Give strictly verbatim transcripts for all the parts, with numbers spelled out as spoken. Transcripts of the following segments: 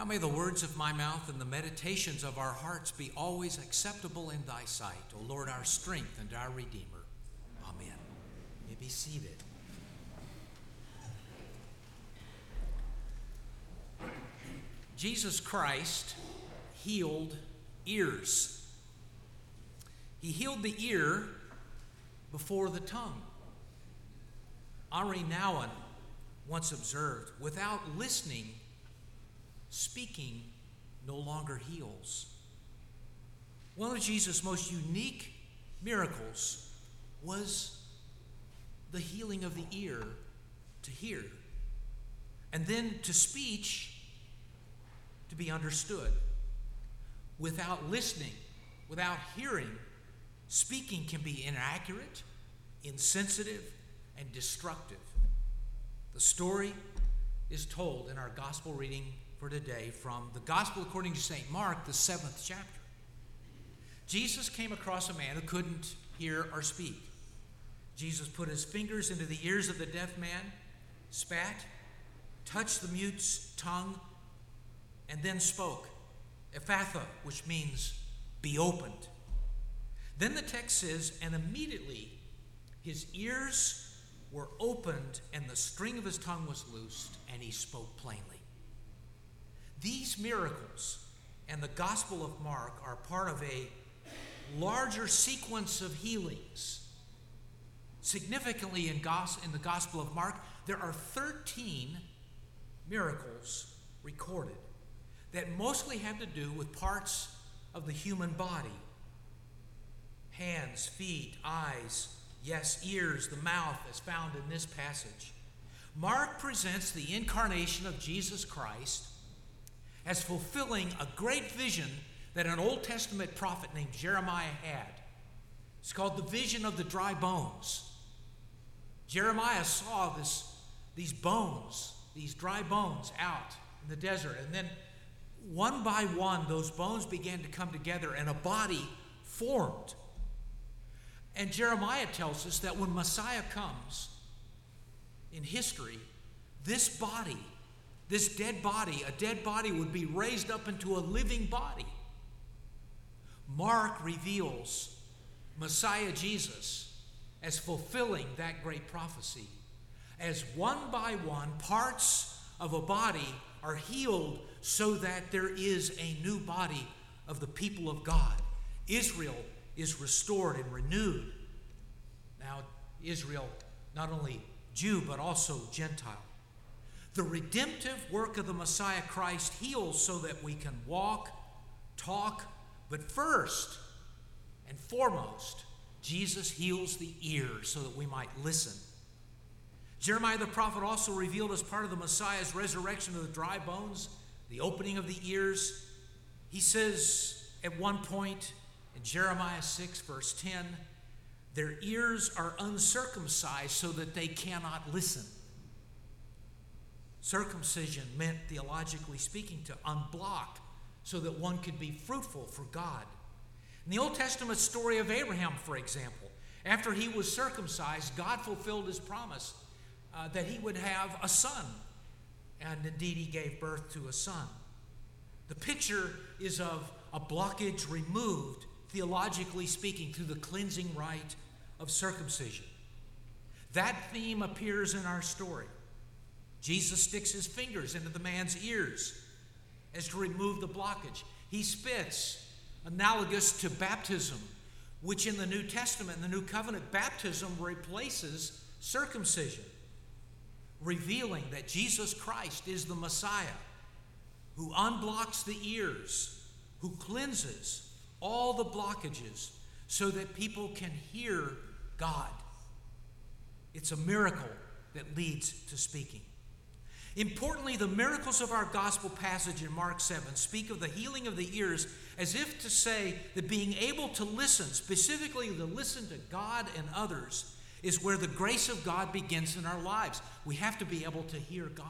Now may the words of my mouth and the meditations of our hearts be always acceptable in thy sight, O Lord, our strength and our Redeemer. Amen. You may be seated. Jesus Christ healed ears. He healed the ear before the tongue. Henri Nouwen once observed, without listening, speaking no longer heals. One of Jesus' most unique miracles was the healing of the ear to hear, and then to speech to be understood. Without listening, without hearing, speaking can be inaccurate, insensitive, and destructive. The story is told in our gospel reading for today from the Gospel according to Saint Mark, the seventh chapter. Jesus came across a man who couldn't hear or speak. Jesus put his fingers into the ears of the deaf man, spat, touched the mute's tongue, and then spoke, Ephphatha, which means be opened. Then the text says, and immediately his ears were opened and the string of his tongue was loosed and he spoke plainly. These miracles and the Gospel of Mark are part of a larger sequence of healings. Significantly in, gos- in the Gospel of Mark, there are thirteen miracles recorded that mostly have to do with parts of the human body. Hands, feet, eyes, yes, ears, the mouth, as found in this passage. Mark presents the incarnation of Jesus Christ as fulfilling a great vision that an Old Testament prophet named Jeremiah had. It's called the vision of the dry bones. Jeremiah saw this, these bones, these dry bones out in the desert, and then one by one, those bones began to come together and a body formed. And Jeremiah tells us that when Messiah comes in history, this body, this dead body, a dead body would be raised up into a living body. Mark reveals Messiah Jesus as fulfilling that great prophecy. As one by one, parts of a body are healed so that there is a new body of the people of God. Israel is restored and renewed. Now, Israel, not only Jew, but also Gentile. The redemptive work of the Messiah Christ heals so that we can walk, talk, but first and foremost, Jesus heals the ear so that we might listen. Jeremiah the prophet also revealed as part of the Messiah's resurrection of the dry bones, the opening of the ears. He says at one point in Jeremiah six, verse ten, their ears are uncircumcised so that they cannot listen. Circumcision meant, theologically speaking, to unblock so that one could be fruitful for God. In the Old Testament story of Abraham, for example, after he was circumcised, God fulfilled his promise uh, that he would have a son. And indeed, he gave birth to a son. The picture is of a blockage removed, theologically speaking, through the cleansing rite of circumcision. That theme appears in our story. Jesus sticks his fingers into the man's ears as to remove the blockage. He spits, analogous to baptism, which in the New Testament, in the New Covenant, baptism replaces circumcision, revealing that Jesus Christ is the Messiah who unblocks the ears, who cleanses all the blockages so that people can hear God. It's a miracle that leads to speaking. Importantly, the miracles of our gospel passage in Mark seven speak of the healing of the ears as if to say that being able to listen, specifically to listen to God and others, is where the grace of God begins in our lives. We have to be able to hear God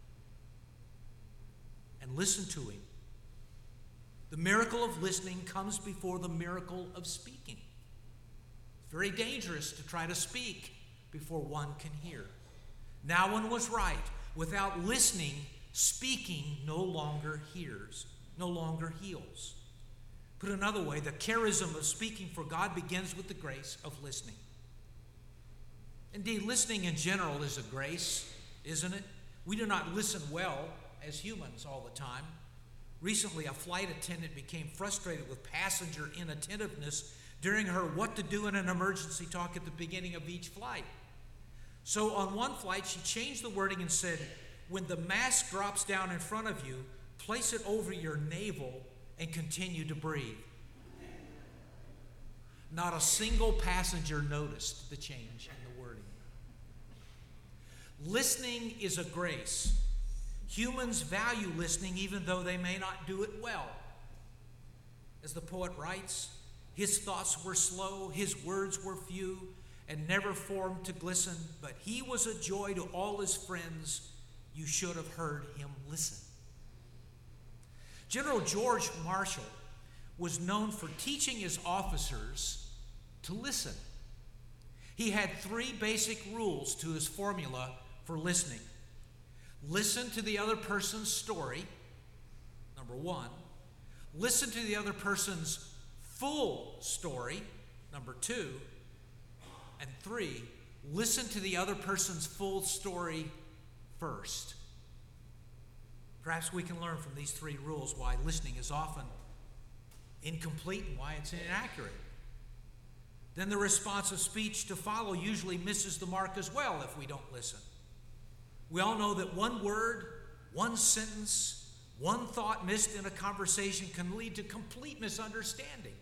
and listen to him. The miracle of listening comes before the miracle of speaking. It's very dangerous to try to speak before one can hear. Nouwen was right. Without listening, speaking no longer hears, no longer heals. Put another way, the charism of speaking for God begins with the grace of listening. Indeed, listening in general is a grace, isn't it? We do not listen well as humans all the time. Recently, a flight attendant became frustrated with passenger inattentiveness during her what to do in an emergency talk at the beginning of each flight. So on one flight, she changed the wording and said, when the mask drops down in front of you, place it over your navel and continue to breathe. Not a single passenger noticed the change in the wording. Listening is a grace. Humans value listening even though they may not do it well. As the poet writes, his thoughts were slow, his words were few, and never formed to glisten, but he was a joy to all his friends. You should have heard him listen. General George Marshall was known for teaching his officers to listen. He had three basic rules to his formula for listening. Listen to the other person's story, number one. Listen to the other person's full story, number two. And three, listen to the other person's full story first. Perhaps we can learn from these three rules why listening is often incomplete and why it's inaccurate. Then the responsive speech to follow usually misses the mark as well if we don't listen. We all know that one word, one sentence, one thought missed in a conversation can lead to complete misunderstanding.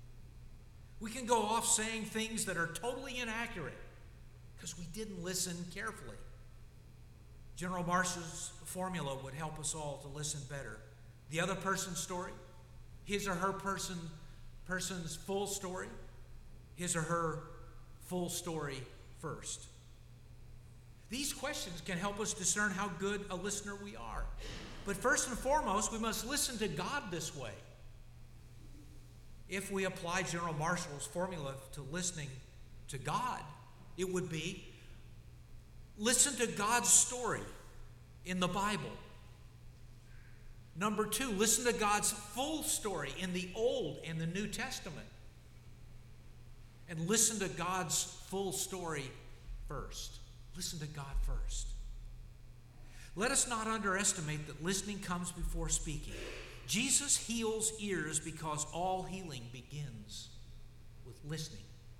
We can go off saying things that are totally inaccurate because we didn't listen carefully. General Marshall's formula would help us all to listen better. The other person's story, his or her person, person's full story, his or her full story first. These questions can help us discern how good a listener we are. But first and foremost, we must listen to God this way. If we apply General Marshall's formula to listening to God, it would be listen to God's story in the Bible. Number two, listen to God's full story in the Old and the New Testament. And listen to God's full story first. Listen to God first. Let us not underestimate that listening comes before speaking. Jesus heals ears because all healing begins with listening.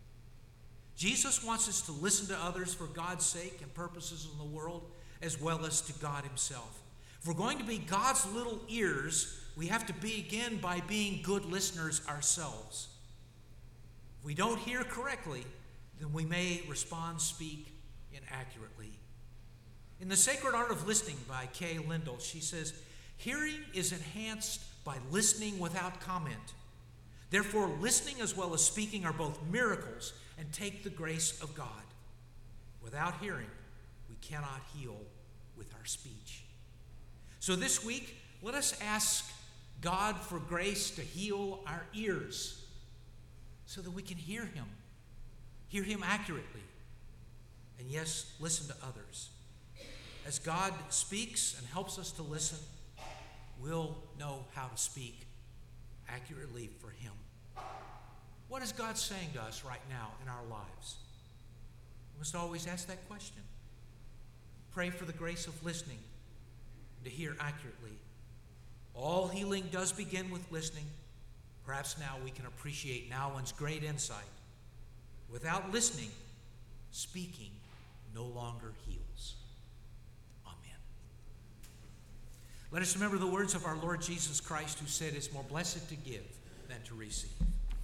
Jesus wants us to listen to others for God's sake and purposes in the world, as well as to God himself. If we're going to be God's little ears, we have to begin by being good listeners ourselves. If we don't hear correctly, then we may respond, speak inaccurately. In The Sacred Art of Listening by Kay Lindell, she says, hearing is enhanced by listening without comment. Therefore, listening as well as speaking are both miracles and take the grace of God. Without hearing, we cannot heal with our speech. So this week, let us ask God for grace to heal our ears so that we can hear him, hear him accurately, and yes, listen to others. As God speaks and helps us to listen, we'll know how to speak accurately for him. What is God saying to us right now in our lives? We must always ask that question. Pray for the grace of listening, to hear accurately. All healing does begin with listening. Perhaps now we can appreciate Nouwen's great insight. Without listening, speaking no longer heals. Amen. Let us remember the words of our Lord Jesus Christ, who said, it's more blessed to give than to receive.